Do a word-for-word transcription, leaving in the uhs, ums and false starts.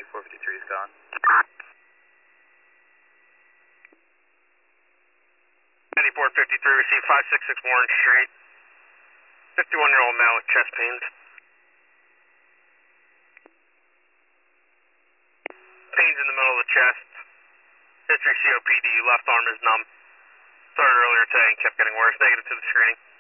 ninety-four fifty-three is gone. ninety-four fifty-three, received five six six Warren Street. fifty-one-year-old male with chest pains. Pains in the middle of the chest. History C O P D, left arm is numb. Started earlier today and kept getting worse. Negative to the screening.